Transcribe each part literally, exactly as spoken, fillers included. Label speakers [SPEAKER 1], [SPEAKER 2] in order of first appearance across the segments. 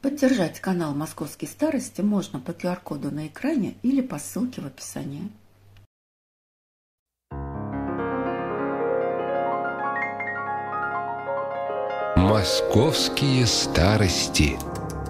[SPEAKER 1] Поддержать канал «Московские старости» можно по ку ар коду на экране или по ссылке в описании.
[SPEAKER 2] «Московские старости».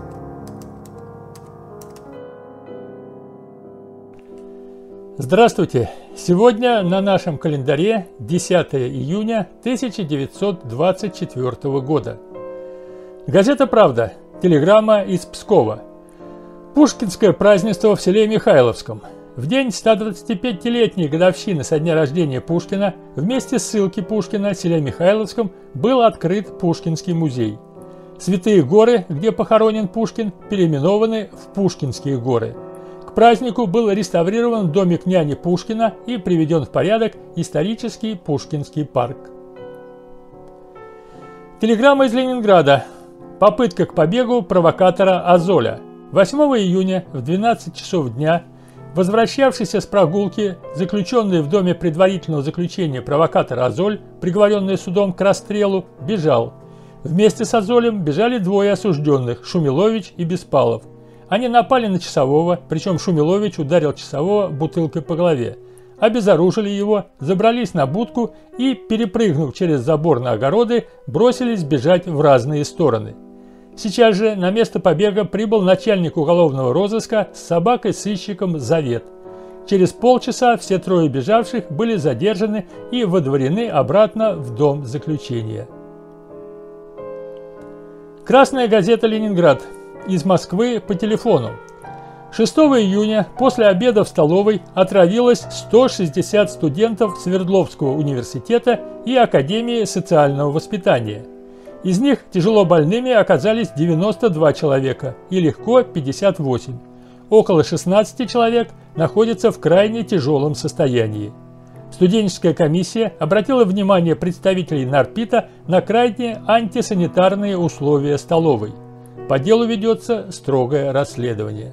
[SPEAKER 3] Здравствуйте! Сегодня на нашем календаре десятое июня тысяча девятьсот двадцать четвёртого года. Газета «Правда», телеграмма из Пскова. Пушкинское празднество в селе Михайловском. В день стодвадцатипятилетней годовщины со дня рождения Пушкина вместе с ссылки Пушкина в селе Михайловском был открыт Пушкинский музей. Святые горы, где похоронен Пушкин, переименованы в Пушкинские горы. К празднику был реставрирован домик няни Пушкина и приведен в порядок исторический Пушкинский парк. Телеграмма из Ленинграда. Попытка к побегу провокатора Азоля. восьмого июня в двенадцать часов дня возвращавшийся с прогулки заключенный в доме предварительного заключения провокатор Азоль, приговоренный судом к расстрелу, бежал. Вместе с Азолем бежали двое осужденных – Шумилович и Беспалов. Они напали на часового, причем Шумилович ударил часового бутылкой по голове. Обезоружили его, забрались на будку и, перепрыгнув через забор на огороды, бросились бежать в разные стороны. Сейчас же на место побега прибыл начальник уголовного розыска с собакой-сыщиком Завет. Через полчаса все трое бежавших были задержаны и водворены обратно в дом заключения. Красная газета «Ленинград». Из Москвы по телефону. шестого июня после обеда в столовой отравилось сто шестьдесят студентов Свердловского университета и Академии социального воспитания. Из них тяжело больными оказались девяносто два человека и легко пятьдесят восемь. Около шестнадцати человек находятся в крайне тяжелом состоянии. Студенческая комиссия обратила внимание представителей Нарпита на крайне антисанитарные условия столовой. По делу ведется строгое расследование.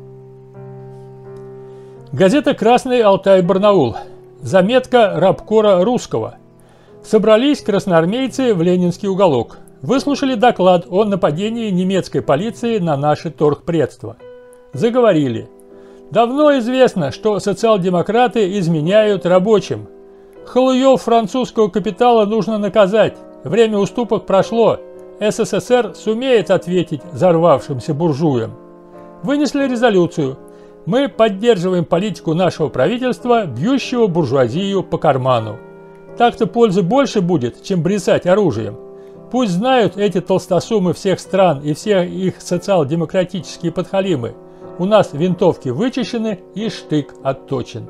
[SPEAKER 3] Газета «Красный Алтай-Барнаул». Заметка рабкора Русского. Собрались красноармейцы в Ленинский уголок. Выслушали доклад о нападении немецкой полиции на наше торгпредство. Заговорили. Давно известно, что социал-демократы изменяют рабочим. Халуев французского капитала нужно наказать. Время уступок прошло. эс эс эс эр сумеет ответить взорвавшимся буржуям. Вынесли резолюцию. Мы поддерживаем политику нашего правительства, бьющего буржуазию по карману. Так-то пользы больше будет, чем брецать оружием. Пусть знают эти толстосумы всех стран и все их социал-демократические подхалимы. У нас винтовки вычищены и штык отточен.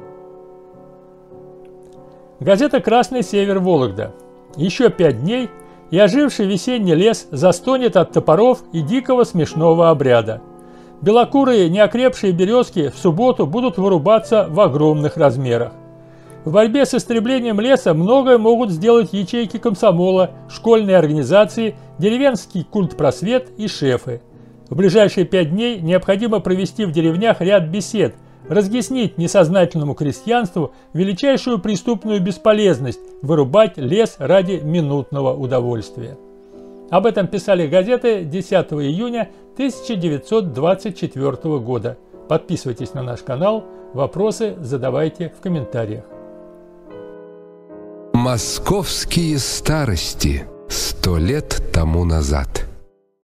[SPEAKER 3] Газета «Красный север» Вологда. Еще пять дней и оживший весенний лес застонет от топоров и дикого смешного обряда. Белокурые неокрепшие березки в субботу будут вырубаться в огромных размерах. В борьбе с истреблением леса многое могут сделать ячейки комсомола, школьные организации, деревенский культпросвет и шефы. В ближайшие пять дней необходимо провести в деревнях ряд бесед, разъяснить несознательному крестьянству величайшую преступную бесполезность вырубать лес ради минутного удовольствия. Об этом писали газеты десятого июня тысяча девятьсот двадцать четвёртого года. Подписывайтесь на наш канал, вопросы задавайте в комментариях.
[SPEAKER 2] «Московские старости» сто лет тому назад.